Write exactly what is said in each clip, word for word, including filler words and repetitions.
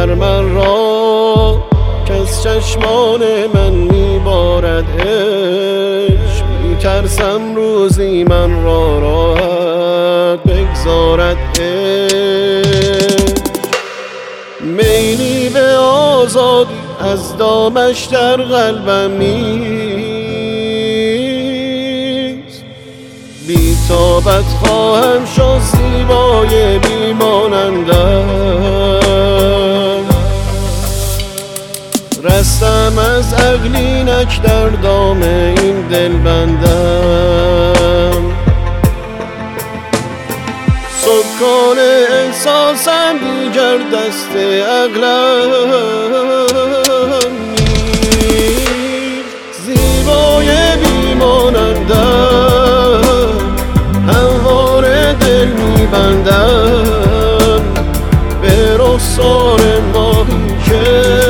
من را کس چشمان من میبارد عشق، میترسم روزی من را راحت بگذارد عشق. میلی به آزادی از دامش در قلبم نیست، بی تابت خواهم شد زیبای بیمانندم. رستم از عقلینک در دام این دل بندم، سکان احساسم دیگر دست عقلم نیست. زیبای بیمانندم، همواره دل میبندم به رخسار ماهی که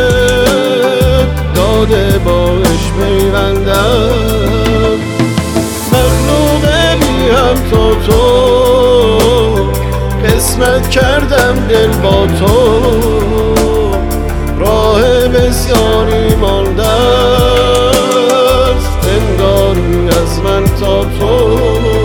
داده باش پیوندم. مخلوق بی هم تا تو قسمت کردم دل با تو، راه بسیاری مانده است انگاری از من تا تو.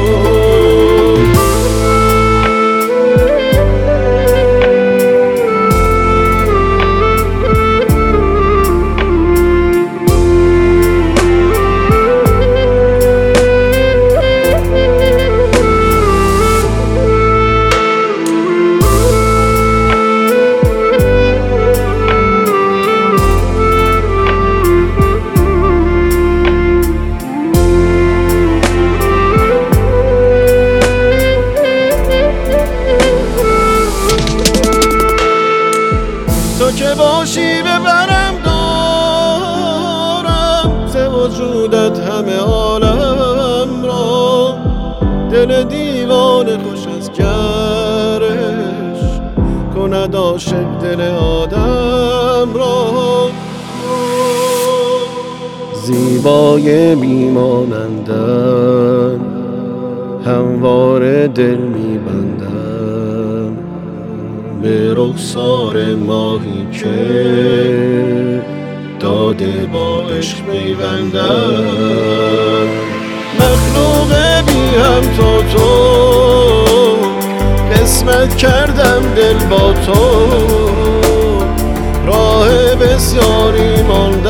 تو که باشی ببرم دارم ز وجودت همه عالم را، دل دیوانه خوش از گرش کند عاشق دل آدم را. زیبای میمانندم، همواره دل میبندم به رخسار ماهی که داده با عشق میبندم. مخلوق بی هم تا تو قسمت کردم دل با تو، راه بسیاری ماند